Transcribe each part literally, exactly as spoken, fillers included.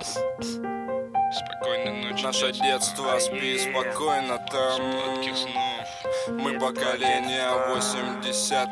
Спокойной ночи. Наше детство, спи спокойно там. Сладких снов. Мы поколение восемьдесят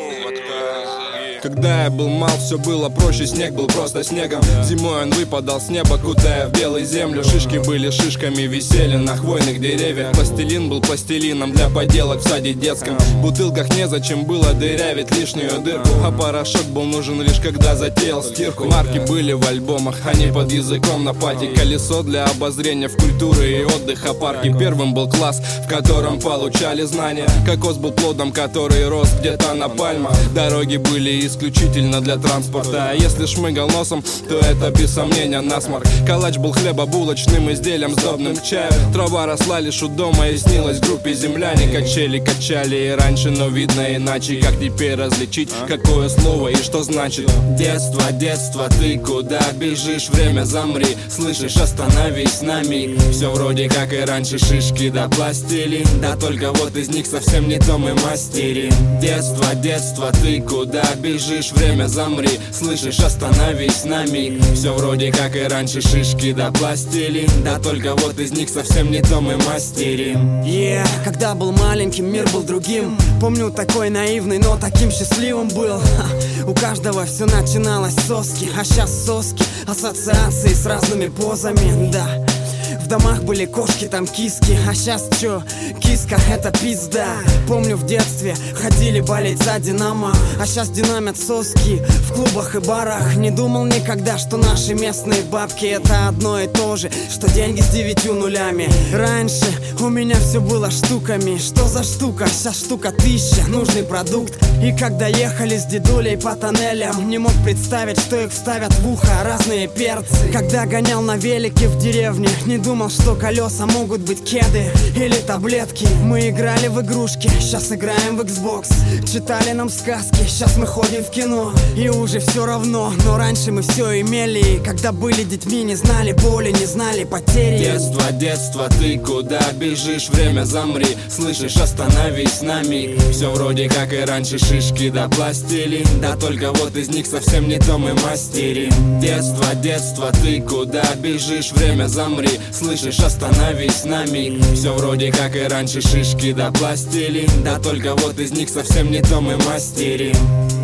какого-то. Когда я был мал, все было проще, снег был просто снегом. Зимой он выпадал с неба, кутая в белую землю. Шишки были шишками, висели на хвойных деревьях. Пластилин был пластилином для поделок в саде детском. В бутылках незачем было дырявить лишнюю дырку, а порошок был нужен лишь когда затеял стирку. Марки были в альбомах, они под языком на пати. Колесо для обозрения в культуры и отдыха парки. Первым был класс, в котором получали знания. Кокос был плодом, который рос где-то на пальмах. Дороги были исключительно для транспорта, а если шмыгал носом, то это без сомнения насморк. Калач был хлебобулочным изделием, сдобным к чаю. Трава росла лишь у дома и снилась группе земляне. Качели качали и раньше, но видно иначе. Как теперь различить, какое слово и что значит? Детство, детство, ты куда бежишь? Время замри, слышишь, остановись на миг. Все вроде как и раньше, шишки да пластилин. Да только вот из них совсем не то мы мастерим. Детство, детство, ты куда бежишь? Время замри, слышишь, остановись на миг. Все вроде как и раньше, шишки да пластилин. Да только вот из них совсем не то мы мастерим. Yeah, когда был маленьким, мир был другим. Помню, такой наивный, но таким счастливым был. Ха, у каждого все начиналось с соски, а сейчас соски, ассоциации с разными позами, да. В домах были кошки, там киски, а сейчас чё? Киска — это пизда. Помню, в детстве ходили болеть за Динамо, а сейчас динамят соски в клубах и барах. Не думал никогда, что наши местные бабки — это одно и то же, что деньги с девятью нулями. Раньше у меня все было штуками. Что за штука? Сейчас штука тысяча, нужный продукт. И когда ехали с дедулей по тоннелям, не мог представить, что их вставят в ухо разные перцы. Когда гонял на велике в деревне, не думал, что колеса могут быть кеды или таблетки. Мы играли в игрушки, сейчас играем в Xbox. Читали нам сказки, сейчас мы ходим в кино. И уже все равно, но раньше мы все имели. И когда были детьми, не знали боли, не знали потери. Детство, детство, ты куда бежишь? Время замри, слышишь, остановись на миг. Все вроде как и раньше, шишки да пластилин. Да только вот из них совсем не то мы мастерим. Детство, детство, ты куда бежишь? Время замри, слышишь, остановись на миг. Все вроде как и раньше, шишки да пластилин. Да только вот из них совсем не то мы мастерим.